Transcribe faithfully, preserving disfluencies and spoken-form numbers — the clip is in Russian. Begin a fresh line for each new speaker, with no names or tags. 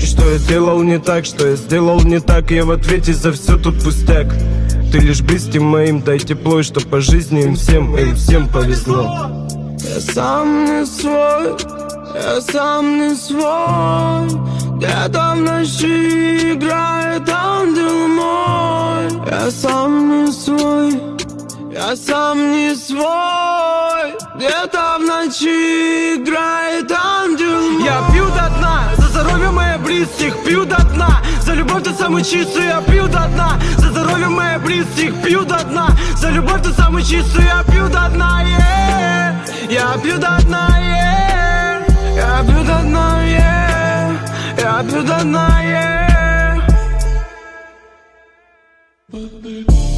что я делал не так, что я сделал не так. Я в ответе за все тут пустяк. Ты лишь близким моим, дай тепло, и что по жизни им всем, им всем повезло. Я сам не свой, я сам не свой. Где-то в ночи играет ангел мой. Я сам не свой, я сам не свой. Где-то в ночи играет ангел мой. Я пью до дна, за здоровье моих близких, пью до дна. За любовь ты самый чистый, я пью до дна. За здоровье моих близких, пью до дна. За любовь ты самый чистый, я пью до дна, yeah. Я пью до дна, yeah. Я пью до дна, yeah. Я пью до дна, yeah.